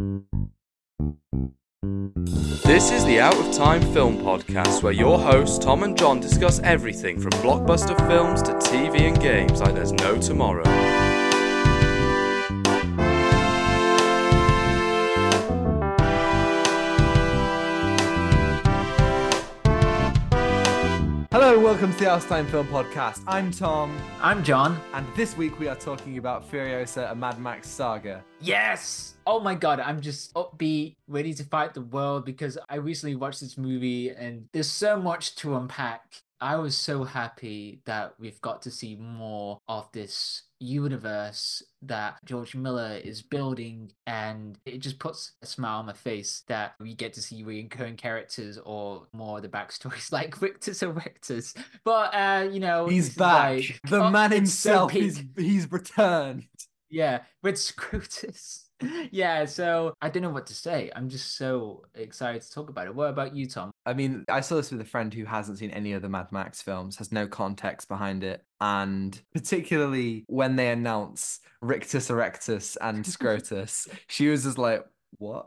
This is the Out of Time Film Podcast, where your hosts Tom and John discuss everything from blockbuster films to TV and games like there's no tomorrow. Hello and welcome to the Out of Time Film Podcast. I'm Tom. I'm John. And this week we are talking about Furiosa, a Mad Max saga. Yes! Oh my god, I'm just upbeat, ready to fight the world because I recently watched this movie and there's so much to unpack. I was so happy that we've got to see more of this universe that George Miller is building, and it just puts a smile on my face that we get to see recurring characters or more of the backstories like Rictus or Rectus. But He's back. The man himself he's returned. Yeah, with Scrotus. Yeah, so I don't know what to say. I'm just so excited to talk about it. What about you, Tom? I mean, I saw this with a friend who hasn't seen any of the Mad Max films, has no context behind it. And particularly when they announce Rictus Erectus and Scrotus, she was just like, what?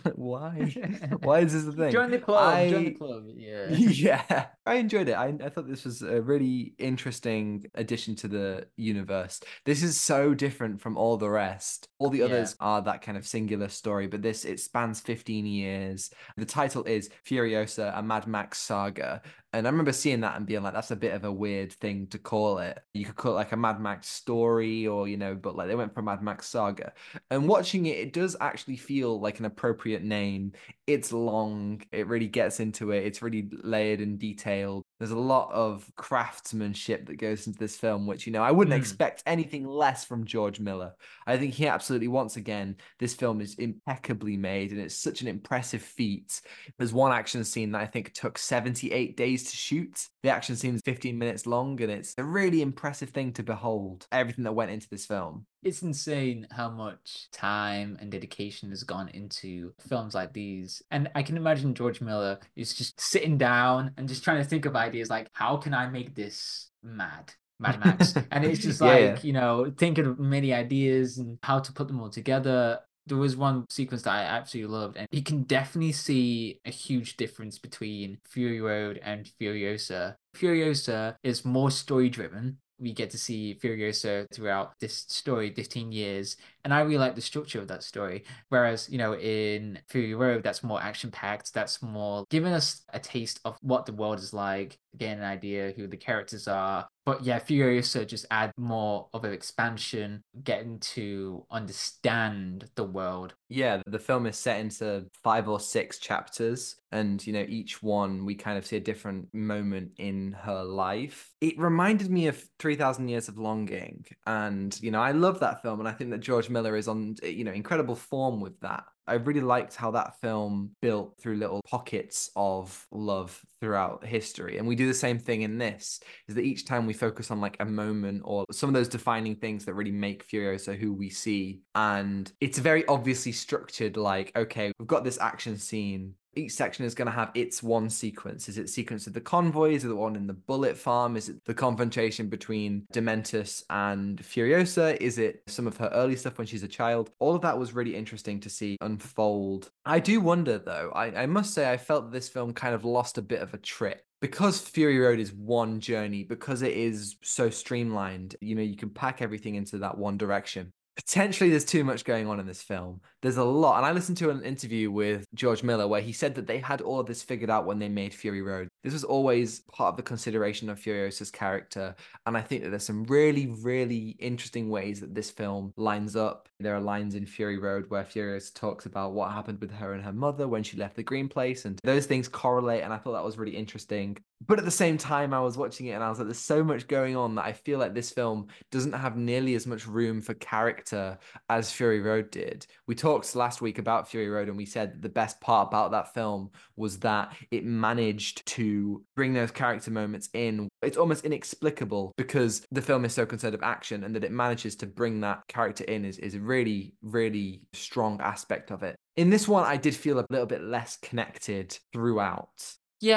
Why? Why is this a thing? Join the club. Yeah. Yeah, I enjoyed it. I thought this was a really interesting addition to the universe. This is so different from all the rest. All the others are that kind of singular story, but it spans 15 years. The title is Furiosa, a Mad Max saga. And I remember seeing that and being like, that's a bit of a weird thing to call it. You could call it like a Mad Max story or, but like they went for a Mad Max saga. And watching it, it does actually feel like an appropriate name. It's long. It really gets into it. It's really layered and detailed. There's a lot of craftsmanship that goes into this film, which, I wouldn't expect anything less from George Miller. I think he absolutely, once again, this film is impeccably made and it's such an impressive feat. There's one action scene that I think took 78 days to shoot. The action scene is 15 minutes long and it's a really impressive thing to behold, everything that went into this film. It's insane how much time and dedication has gone into films like these. And I can imagine George Miller is just sitting down and just trying to think of ideas like, how can I make this Mad Max? And it's just thinking of many ideas and how to put them all together. There was one sequence that I absolutely loved, and you can definitely see a huge difference between Fury Road and Furiosa. Furiosa is more story-driven. We get to see Furiosa throughout this story, 15 years. And I really like the structure of that story. Whereas, in Fury Road, that's more action-packed. That's more giving us a taste of what the world is like, getting an idea who the characters are. But yeah, Furiosa just add more of an expansion, getting to understand the world. Yeah, the film is set into 5 or 6 chapters, and each one we kind of see a different moment in her life. It reminded me of 3,000 Years of Longing, and I love that film, and I think that George Miller is on incredible form with that. I really liked how that film built through little pockets of love throughout history. And we do the same thing in this, is that each time we focus on like a moment or some of those defining things that really make Furiosa who we see. And it's very obviously structured like, okay, we've got this action scene. Each section is going to have its one sequence. Is it sequence of the convoy? Is it the one in the bullet farm? Is it the confrontation between Dementus and Furiosa? Is it some of her early stuff when she's a child? All of that was really interesting to see unfold. I do wonder, though, I must say I felt that this film kind of lost a bit of a trick. Because Fury Road is one journey, because it is so streamlined, you can pack everything into that one direction. Potentially there's too much going on in this film. There's a lot. And I listened to an interview with George Miller where he said that they had all of this figured out when they made Fury Road. This was always part of the consideration of Furiosa's character. And I think that there's some really, really interesting ways that this film lines up. There are lines in Fury Road where Furiosa talks about what happened with her and her mother when she left the Green Place. And those things correlate. And I thought that was really interesting. But at the same time, I was watching it and I was like, there's so much going on that I feel like this film doesn't have nearly as much room for character as Fury Road did. We talked last week about Fury Road and we said that the best part about that film was that it managed to bring those character moments in. It's almost inexplicable because the film is so concerned with action, and that it manages to bring that character in is a really, really strong aspect of it. In this one, I did feel a little bit less connected throughout. Yeah,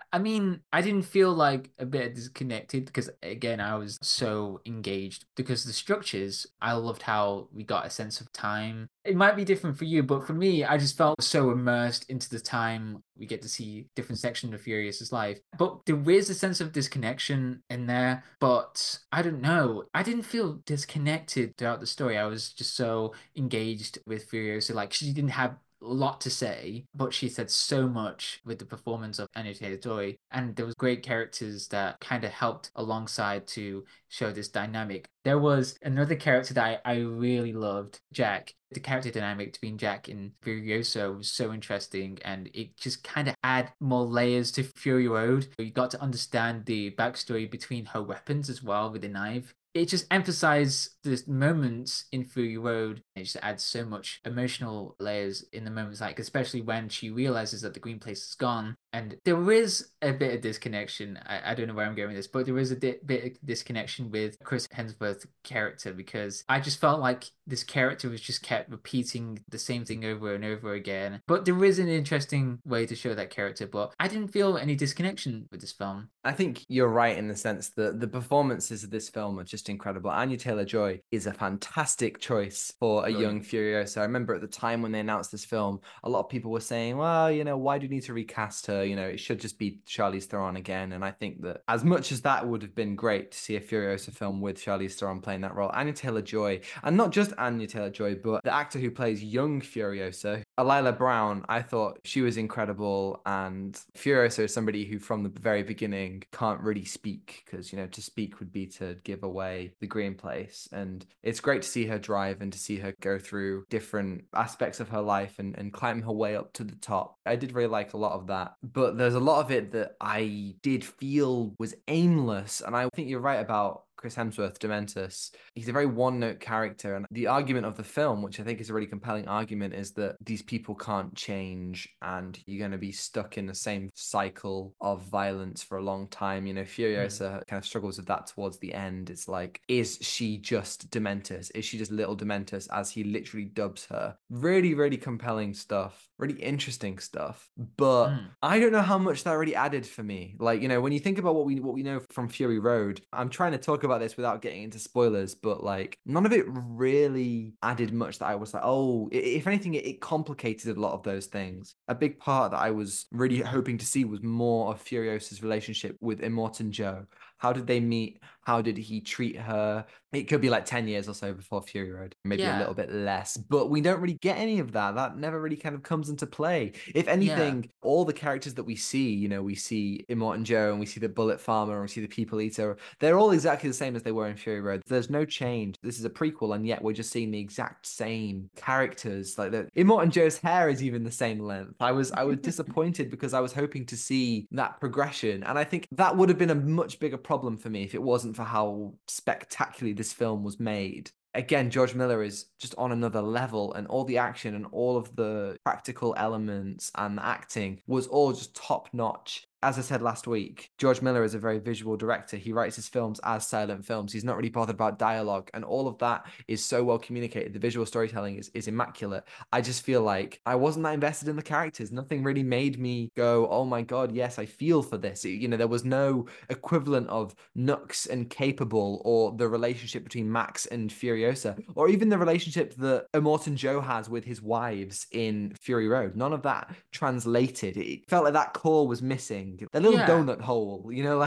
I mean, I didn't feel like a bit disconnected because, again, I was so engaged because the structures, I loved how we got a sense of time. It might be different for you, but for me, I just felt so immersed into the time. We get to see different sections of Furiosa's life. But there is a sense of disconnection in there. But I don't know. I didn't feel disconnected throughout the story. I was just so engaged with Furiosa. Like, she didn't have a lot to say, but she said so much with the performance of Anya Taylor-Joy, and there was great characters that kind of helped alongside to show this dynamic. There was another character that I really loved, Jack. The character dynamic between Jack and Furiosa was so interesting, and it just kind of add more layers to Fury Road. You got to understand the backstory between her weapons as well with the knife. It just emphasized the moments in Fury Road. It just adds so much emotional layers in the moments, like especially when she realizes that the green place is gone. And there is a bit of disconnection. I don't know where I'm going with this, but there is a bit of disconnection with Chris Hemsworth's character, because I just felt like this character was just kept repeating the same thing over and over again. But there is an interesting way to show that character, but I didn't feel any disconnection with this film. I think you're right in the sense that the performances of this film are just incredible. Anya Taylor-Joy is a fantastic choice for a young Furiosa. I remember at the time when they announced this film, a lot of people were saying, well, why do you need to recast her? It should just be Charlize Theron again. And I think that as much as that would have been great to see a Furiosa film with Charlize Theron playing that role, Anya Taylor-Joy, and not just Anya Taylor-Joy, but the actor who plays young Furiosa, Alila Brown, I thought she was incredible. And Furiosa is somebody who from the very beginning can't really speak, because to speak would be to give away the green place. And it's great to see her drive and to see her go through different aspects of her life and climb her way up to the top. I did really like a lot of that, but there's a lot of it that I did feel was aimless. And I think you're right about Chris Hemsworth, Dementus. He's a very one-note character, and the argument of the film, which I think is a really compelling argument, is that these people can't change and you're going to be stuck in the same cycle of violence for a long time. Furiosa kind of struggles with that towards the end. It's like, is she just Dementus? Is she just little Dementus, as he literally dubs her? Really, really compelling stuff, really interesting stuff. But I don't know how much that really added for me. Like, when you think about what we know from Fury Road, I'm trying to talk about this without getting into spoilers, but like none of it really added much that I was like, oh, if anything, it complicated a lot of those things. A big part that I was really hoping to see was more of Furiosa's relationship with Immortan Joe. How did they meet? How did he treat her? It could be like 10 years or so before Fury Road, maybe a little bit less, but we don't really get any of that. That never really kind of comes into play. If anything, all the characters that we see, we see Immortan Joe and we see the Bullet Farmer and we see the People Eater, they're all exactly the same as they were in Fury Road. There's no change. This is a prequel, and yet we're just seeing the exact same characters. Like Immortan Joe's hair is even the same length. I was disappointed because I was hoping to see that progression, and I think that would have been a much bigger problem for me if it wasn't for how spectacularly this film was made. Again, George Miller is just on another level, and all the action and all of the practical elements and the acting was all just top notch. As I said last week, George Miller is a very visual director. He writes his films as silent films. He's not really bothered about dialogue, and all of that is so well communicated. The visual storytelling is immaculate. I just feel like I wasn't that invested in the characters. Nothing really made me go, oh my God, yes, I feel for this. There was no equivalent of Nux and Capable, or the relationship between Max and Furiosa, or even the relationship that Immortan Joe has with his wives in Fury Road. None of that translated. It felt like that core was missing. The little donut hole,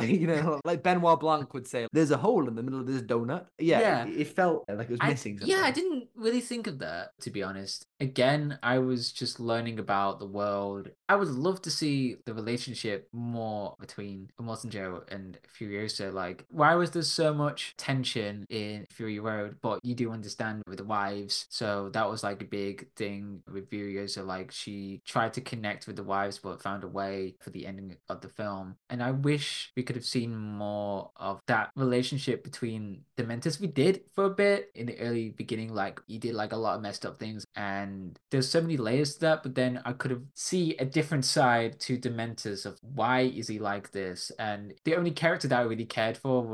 like Benoit Blanc would say, there's a hole in the middle of this donut. It felt like it was missing something. I didn't really think of that, to be honest. Again, I was just learning about the world. I would love to see the relationship more between Immortan Joe and Furiosa. Like, why was there so much tension in Fury Road? But you do understand with the wives. So that was like a big thing with Furiosa. Like, she tried to connect with the wives, but found a way for the ending of the film. And I wish we could have seen more of that relationship between Dementus. We did for a bit in the early beginning. Like, he did like a lot of messed up things, and there's so many layers to that. But then I could have see a different side to Dementus of why is he like this. And the only character that I really cared for was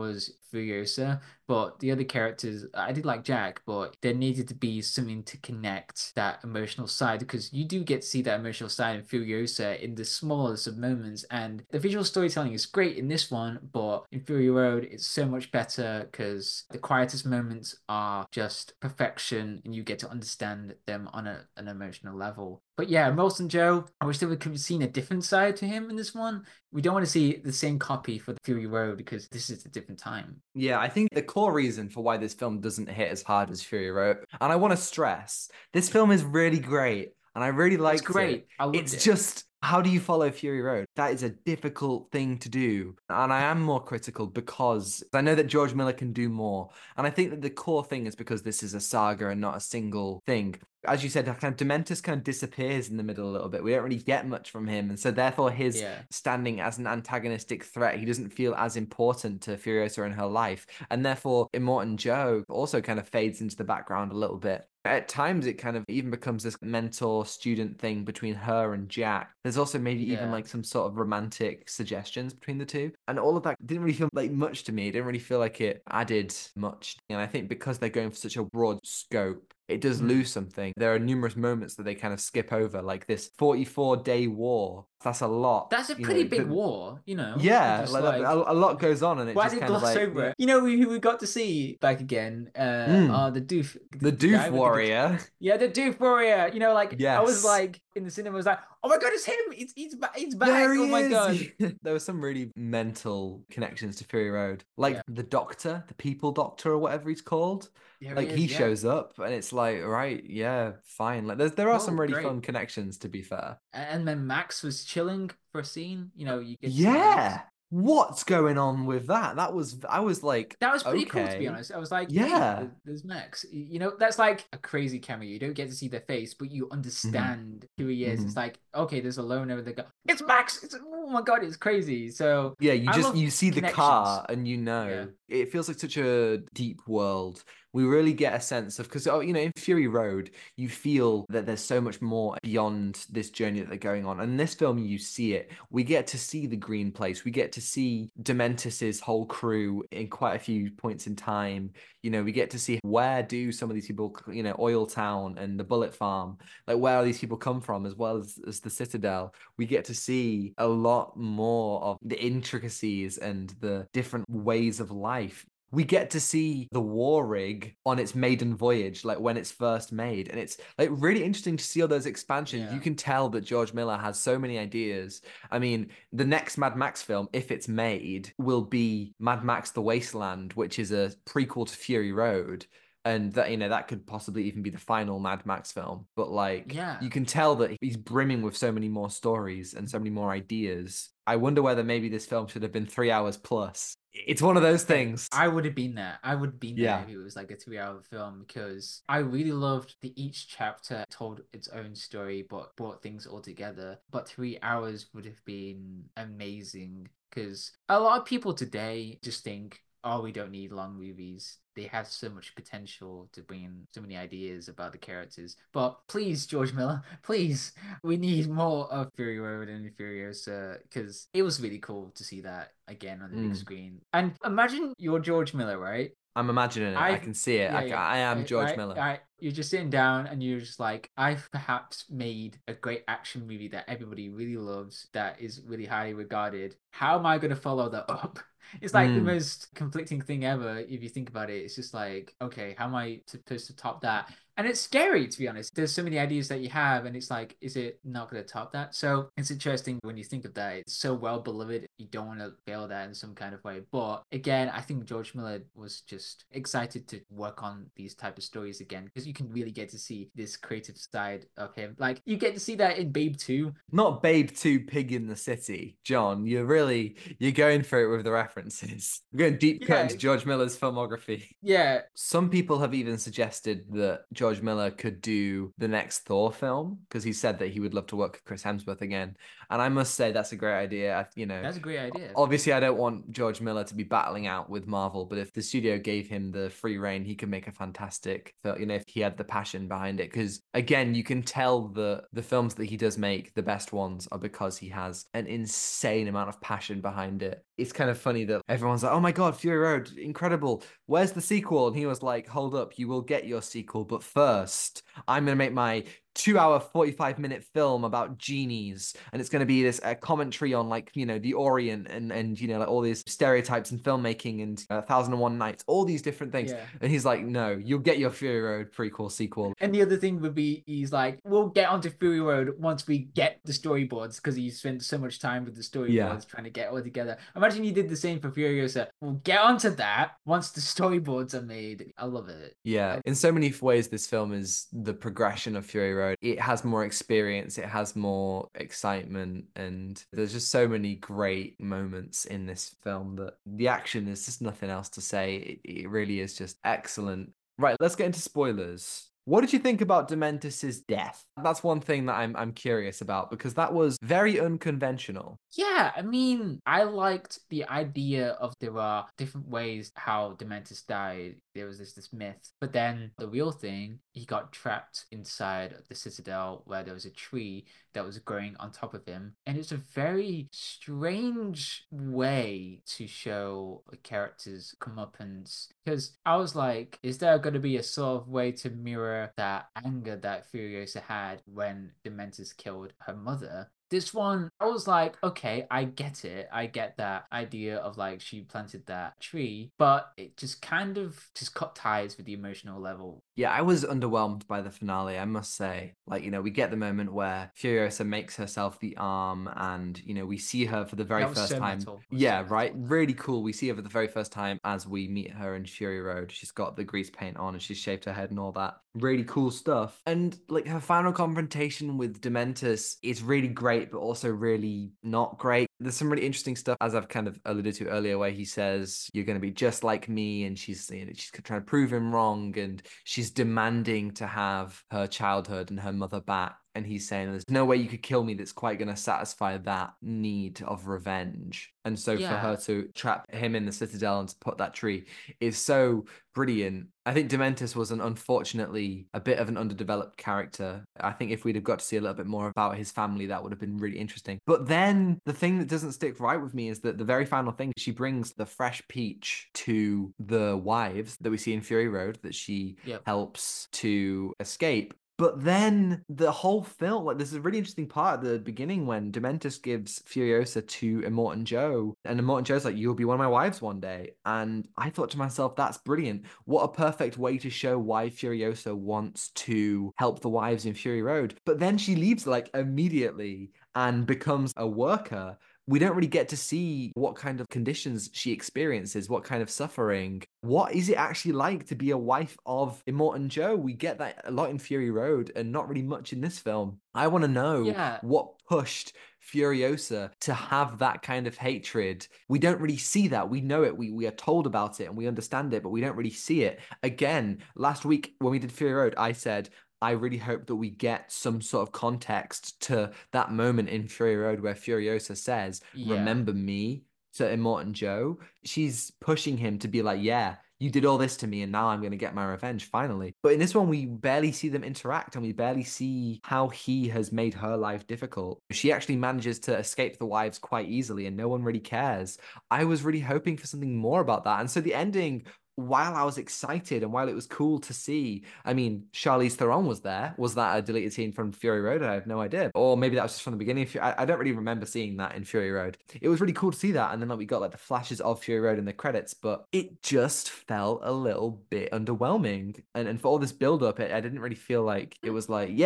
Furiosa, but the other characters, I did like Jack, but there needed to be something to connect that emotional side, because you do get to see that emotional side in Furiosa in the smallest of moments, and the visual storytelling is great in this one, but in Fury Road it's so much better because the quietest moments are just perfection and you get to understand them on an emotional level. But yeah, Molson Joe, I wish there could have seen a different side to him in this one. We don't want to see the same copy for the Fury Road because this is a different time. Yeah, I think the core reason for why this film doesn't hit as hard as Fury Road, and I want to stress, this film is really great, and I really It's liked great. it. I loved It's it. just, how do you follow Fury Road? That is a difficult thing to do. And I am more critical because I know that George Miller can do more. And I think that the core thing is because this is a saga and not a single thing. As you said, kind of Dementus kind of disappears in the middle a little bit. We don't really get much from him. And so therefore his Yeah. standing as an antagonistic threat, he doesn't feel as important to Furiosa in her life. And therefore Immortan Joe also kind of fades into the background a little bit. At times, it kind of even becomes this mentor-student thing between her and Jack. There's also maybe even Yeah. like some sort of romantic suggestions between the two. And all of that didn't really feel like much to me. It didn't really feel like it added much. And I think because they're going for such a broad scope, it does lose something. There are numerous moments that they kind of skip over, like this 44-day war. That's a lot. That's a pretty big war, you know. Yeah, Just like a lot goes on, and it why just they kind of gloss like over it? You know who we got to see back again? The Doof, the guy Doof with Warrior. Yeah, the Doof Warrior. You know, like I was Yes. like in the cinema, I was like, oh my god, it's him! He's back! There he Oh my is. god! There were some really mental connections to Fury Road, like the Doctor, the People Doctor, or whatever he's called. Like he yeah. shows up, and it's like, right, yeah, fine. Like there are some really Great. fun connections, to be fair. And then Max was chilling for a scene. You know, you get to see Max. Yeah. What's going on with that? I was like, That was pretty cool, to be okay. honest. I was like, Yeah. hey, there's Max. You know, that's like a crazy cameo. You don't get to see their face, but you understand who he is. It's like, okay, there's a loner. They go, it's Max. Oh my god, it's crazy. So yeah, love you see the connections. car and you know Yeah. it feels like such a deep world. We really get a sense of, because in Fury Road you feel that there's so much more beyond this journey that they're going on. And in this film you see it. We get to see the Green Place. We get to see Dementus's whole crew in quite a few points in time. We get to see where do some of these people, Oil Town and the Bullet Farm, like where these people come from, as well as the Citadel. We get to see a lot more of the intricacies and the different ways of life. We get to see the war rig on its maiden voyage, like when it's first made. And it's like really interesting to see all those expansions. Yeah. You can tell that George Miller has so many ideas. I mean, the next Mad Max film, if it's made, will be Mad Max The Wasteland, which is a prequel to Fury Road. And that could possibly even be the final Mad Max film. But you can tell that he's brimming with so many more stories and so many more ideas. I wonder whether maybe this film should have been 3 hours plus. It's one of those things. I would have been there. I would have been there if it was like a 3-hour film, because I really loved that each chapter told its own story but brought things all together. But 3 hours would have been amazing, because a lot of people today just think, oh, we don't need long movies. They have so much potential to bring in so many ideas about the characters. But please, George Miller, please, we need more of Fury Road and Furiosa, because it was really cool to see that again on the big screen. And imagine you're George Miller, right? I'm imagining it. I can see it. I am George Miller. You're just sitting down and you're just like, I've perhaps made a great action movie that everybody really loves, that is really highly regarded. How am I going to follow that up? It's like the most conflicting thing ever. If you think about it, it's just like, okay, how am I supposed to top that? And it's scary, to be honest. There's so many ideas that you have, and it's like, is it not going to top that? So it's interesting when you think of that. It's so well beloved. You don't want to fail that in some kind of way. But again, I think George Miller was just excited to work on these type of stories again, because you can really get to see this creative side of him. Like, you get to see that in Babe 2. Not Babe 2, Pig in the City. John, you're going for it with the references. We're going deep cut into George Miller's filmography. Yeah. Some people have even suggested that George Miller could do the next Thor film, because he said that he would love to work with Chris Hemsworth again. And I must say that's a great idea. That's a great idea. Obviously, I don't want George Miller to be battling out with Marvel, but if the studio gave him the free reign, he could make a fantastic film, if he had the passion behind it. Because again, you can tell the films that he does make, the best ones, are because he has an insane amount of passion behind it. It's kind of funny that everyone's like, oh my God, Fury Road, incredible. Where's the sequel? And he was like, hold up, you will get your sequel. But first, I'm going to make my 2-hour, 45-minute film about genies. And it's going to be this commentary on, like, you know, the Orient and you know, like all these stereotypes in filmmaking and 1001 Nights, all these different things. Yeah. And he's like, no, you'll get your Fury Road prequel, sequel. And the other thing would be, he's like, we'll get onto Fury Road once we get the storyboards, because he spent so much time with the storyboards trying to get it all together. Imagine he did the same for Furiosa. We'll get onto that once the storyboards are made. I love it. Yeah, in so many ways, this film is the progression of Fury Road. It has more experience, it has more excitement, and there's just so many great moments in this film that the action is just nothing else to say. It really is just excellent. Right, let's get into spoilers. What did you think about Dementus's death? That's one thing that I'm curious about, because that was very unconventional. Yeah, I mean, I liked the idea of there are different ways how Dementus died. There was this myth. But then the real thing, he got trapped inside the Citadel where there was a tree that was growing on top of him. And it's a very strange way to show a character's comeuppance. Because I was like, is there going to be a sort of way to mirror that anger that Furiosa had when Dementus killed her mother? This one, I was like, okay, I get it. I get that idea of like she planted that tree, but it just kind of just cut ties with the emotional level. Yeah, I was underwhelmed by the finale, I must say. Like, you know, we get the moment where Furiosa makes herself the arm and, you know, we see her for the very That was first so time. metal. Yeah, So right? metal. Really cool. We see her for the very first time as we meet her in Fury Road. She's got the grease paint on and she's shaved her head and all that. Really cool stuff. And like her final confrontation with Dementus is really great, but also really not great. There's some really interesting stuff, as I've kind of alluded to earlier, where he says, you're going to be just like me. And she's, you know, she's trying to prove him wrong. And she's demanding to have her childhood and her mother back. And he's saying, there's no way you could kill me that's quite going to satisfy that need of revenge. And so for her to trap him in the Citadel and to put that tree is so brilliant. I think Dementus was unfortunately a bit of an underdeveloped character. I think if we'd have got to see a little bit more about his family, that would have been really interesting. But then the thing that doesn't stick right with me is that the very final thing, she brings the fresh peach to the wives that we see in Fury Road that she helps to escape. But then the whole film, like, there's a really interesting part at the beginning when Dementus gives Furiosa to Immortan Joe, and Immortan Joe's like, you'll be one of my wives one day. And I thought to myself, that's brilliant. What a perfect way to show why Furiosa wants to help the wives in Fury Road. But then she leaves like immediately and becomes a worker. We don't really get to see what kind of conditions she experiences, what kind of suffering. What is it actually like to be a wife of Immortan Joe? We get that a lot in Fury Road and not really much in this film. I want to know what pushed Furiosa to have that kind of hatred. We don't really see that. We know it. We are told about it and we understand it, but we don't really see it. Again, last week when we did Fury Road, I said, I really hope that we get some sort of context to that moment in Fury Road where Furiosa says, remember me, to Immortan Joe. She's pushing him to be like, yeah, you did all this to me and now I'm going to get my revenge finally. But in this one, we barely see them interact and we barely see how he has made her life difficult. She actually manages to escape the wives quite easily and no one really cares. I was really hoping for something more about that. And so the ending, while I was excited and while it was cool to see, I mean, Charlize Theron was there. Was that a deleted scene from Fury Road? I have no idea. Or maybe that was just from the beginning. I don't really remember seeing that in Fury Road. It was really cool to see that. And then like we got like the flashes of Fury Road in the credits, but it just felt a little bit underwhelming. And for all this build up, I didn't really feel like it was like,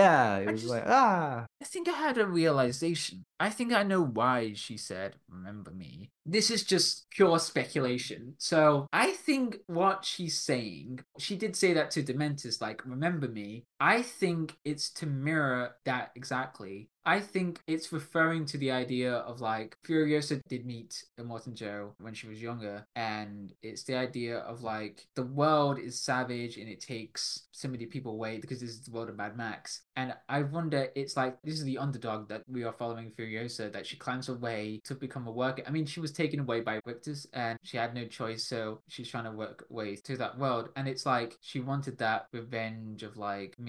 I think I had a realization. I think I know why she said, remember me. This is just pure speculation. So I think what she's saying, she did say that to Dementus, like, remember me. I think it's to mirror that exactly. I think it's referring to the idea of like Furiosa did meet Immortan Joe when she was younger, and it's the idea of like the world is savage and it takes so many people away because this is the world of Mad Max. And I wonder, it's like this is the underdog that we are following Furiosa, that she climbs her way to become a worker. I mean, she was taken away by Rictus and she had no choice, so she's trying to work her way through that world. And it's like she wanted that revenge of like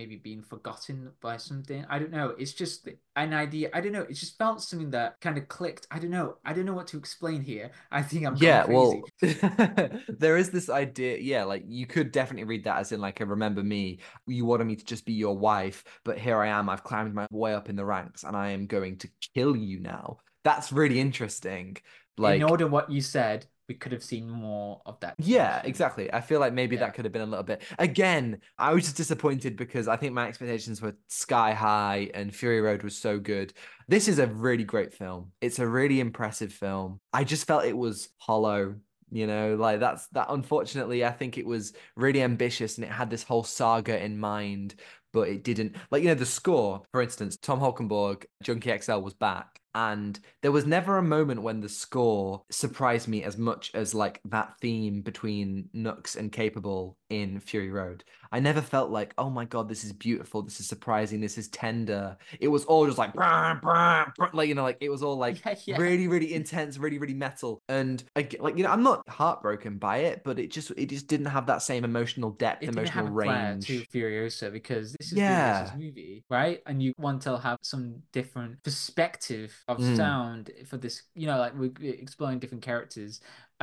maybe being forgotten by something. I don't know. It's just an idea. I don't know. It just felt something that kind of clicked. I don't know. I don't know what to explain here. I think I'm going Yeah, crazy. well, there is this idea. Yeah, like you could definitely read that as in like a remember me. You wanted me to just be your wife, but here I am. I've climbed my way up in the ranks, and I am going to kill you now. That's really interesting. In Like, order what you said, we could have seen more of that yeah, tension. exactly. I feel like maybe Yeah. that could have been a little bit. Again, I was just disappointed because I think my expectations were sky high and Fury Road was so good. This is a really great film. It's a really impressive film. I just felt it was hollow. Like that. Unfortunately, I think it was really ambitious and it had this whole saga in mind, but it didn't. Like, the score, for instance, Tom Holkenborg, Junkie XL was back. And there was never a moment when the score surprised me as much as like that theme between Nux and Capable in Fury Road. I never felt like, oh my God, this is beautiful, this is surprising, this is tender. It was all just like, brah, brah, brah, like, like it was all like Yeah. really, really intense, really, really metal. And I'm not heartbroken by it, but it just didn't have that same emotional depth, It didn't emotional have a flair to range. Furiosa because this is Furiosa's Yeah. movie, right? And you want to have some different perspective of Mm. sound for this, like we're exploring different characters.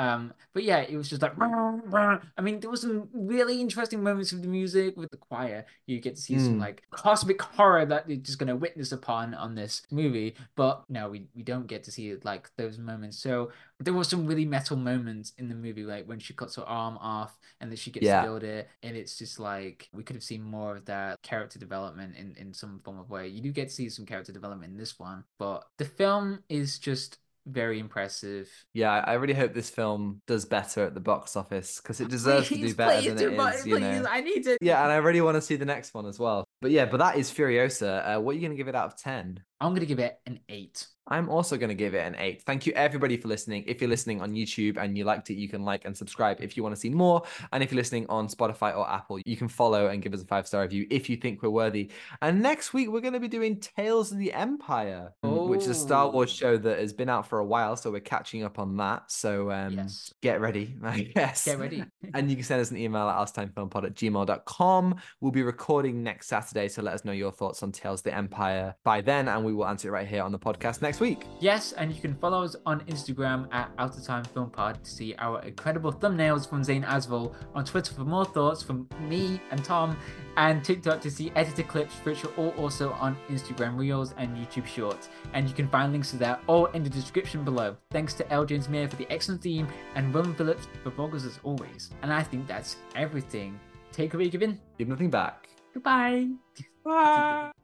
But yeah, it was just like, I mean, there was some really interesting moments of the music with the choir. You get to see some Mm. like cosmic horror that you're just gonna witness upon on this movie. But no, we don't get to see like those moments. So there were some really metal moments in the movie, like when she cuts her arm off and then she gets to Yeah. build it, and it's just like we could have seen more of that character development in some form of way. You do get to see some character development in this one, but the film is just very impressive. Yeah, I really hope this film does better at the box office because it deserves to do Please, better please than it do, is, please, I need to. Yeah, and I really want to see the next one as well. But yeah, but that is Furiosa. What are you going to give it out of 10? I'm gonna give it an 8. I'm also going to give it an 8. Thank you, everybody, for listening. If you're listening on YouTube and you liked it, you can like and subscribe if you want to see more. And if you're listening on Spotify or Apple, you can follow and give us a 5-star review if you think we're worthy. And next week, we're going to be doing Tales of the Empire, which is a Star Wars show that has been out for a while. So we're catching up on that. So Yes. get ready, I guess. Get ready. And you can send us an email at ousetimefilmpod@gmail.com. We'll be recording next Saturday, so let us know your thoughts on Tales of the Empire by then, and we will answer it right here on the podcast next week. Yes, and you can follow us on Instagram at Out of Time Film Pod to see our incredible thumbnails from Zayn Asval, on Twitter for more thoughts from me and Tom, and TikTok to see edited clips, which are all also on Instagram Reels and YouTube Shorts. And you can find links to that all in the description below. Thanks to L. James Mayer for the excellent theme, and Roman Phillips for vocals as always. And I think that's everything. Take away, Given. Give nothing back. Goodbye. Bye.